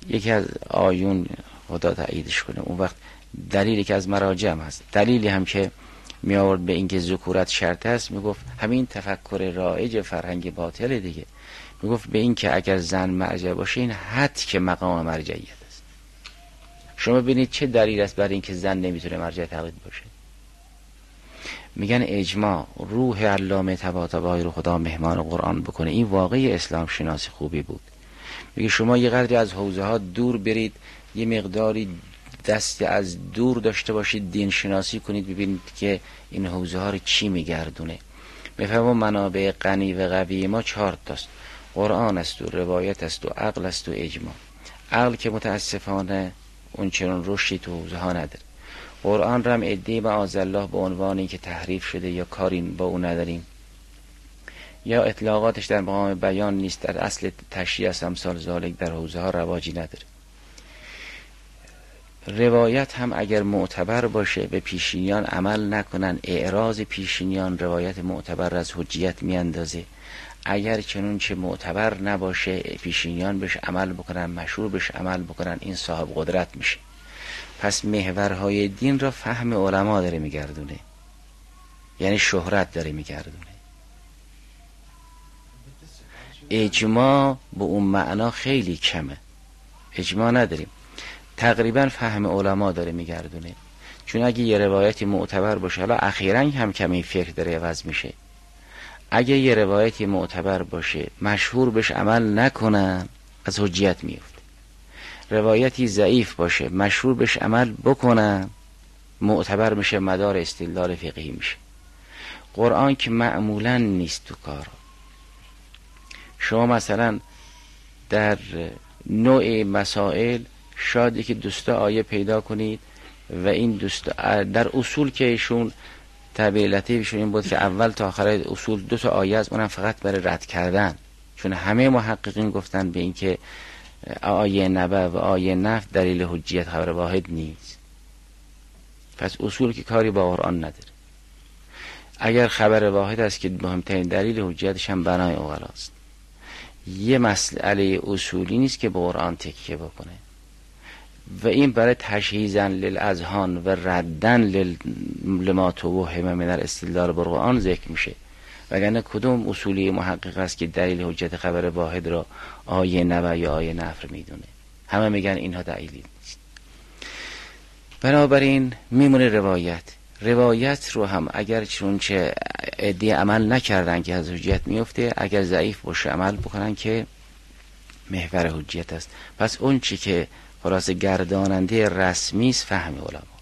یکی از آیون خدا تاییدش کنه، اون وقت دلیلی که از مراجع هم هست، دلیلی هم که می آورد به اینکه ذکورت شرط است، می گفت همین تفکر رایج فرهنگ باطل دیگه، می گفت به اینکه اگر زن مرجع باشه این حد که مقام مرجعیت است. شما ببینید چه دلیل است برای اینکه زن نمیتونه مرجع تقلید باشه. میگن اجماع روح علامه طباطبایی رو خدا مهمان قرآن بکنه، این واقعی اسلام شناسی خوبی بود. میگه شما یه قدری از حوزه ها دور برید، یه مقداری دست از دور داشته باشید، دین شناسی کنید، ببینید که این حوزه ها رو چی میگردونه. میفهمم منابع غنی و قوی ما 4 تاست، قرآن است و روایت است و عقل است و اجماع. عقل که متاسفانه اون چنان رشدی تو حوزه ها نداره. قرآن رو هم عده‌ای معاذالله به عنوان اینکه تحریف شده یا کاری با اون نداریم، یا اطلاقاتش در مقام بیان نیست، در اصل تشریع است، امثال ذالک در حوزه ها رواجی نداره. روایت هم اگر معتبر باشه به پیشینیان عمل نکنن، اعراض پیشینیان روایت معتبر از حجیت میاندازه. اگر چنون چه معتبر نباشه پیشینیان بهش عمل بکنن، مشهور بهش عمل بکنن، این صاحب قدرت میشه. پس محورهای دین را فهم علما داره میگردونه، یعنی شهرت داره میگردونه. اجماع به اون معنا خیلی کمه، اجماع نداریم، تقریبا فهم علما داره میگردونه. چون اگه یه روایتی معتبر باشه، حالا اخیراً هم کمی فکر داره عوض میشه، اگه یه روایتی معتبر باشه مشهور بهش عمل نکنن از حجیت میفته. روایتی ضعیف باشه مشهور بهش عمل بکنن معتبر میشه، مدار استدلال فقهی میشه. قرآن که معمولا نیست تو کار. شما مثلا در نوع مسائل شاید که دوستا آیه پیدا کنید و این دوستا در اصول که ایشون تعبیر لطیفشون این بود که اول تا آخر اصول 2 آیه از اونم فقط برای رد کردن، چون همه محققین گفتن به این که آیه نبع و آیه نفی دلیل حجیت خبر واحد نیست. پس اصول که کاری با قرآن نداره. اگر خبر واحد است که مهمترین دلیل حجیتش هم بنای اوغلاست، یه مسئله اصولی نیست که به قرآن تکیه بکنه و این برای تشهیزن للاذهان و ردن لما توهم من الاستدلال بالقرآن ذکر میشه. وگرنه کدوم اصولی محقق است که دلیل حجت خبر واحد را آیه نبع یا آیه نفی میدونه؟ همه میگن اینها دلیلی نیست. بنابراین میمونه روایت رو هم اگر چونچه عده عمل نکردن که از حجت میفته، اگر ضعیف باشه عمل بکنن که محور حجت است. پس اون چی که خلاص گرداننده رسمی است فهم علما.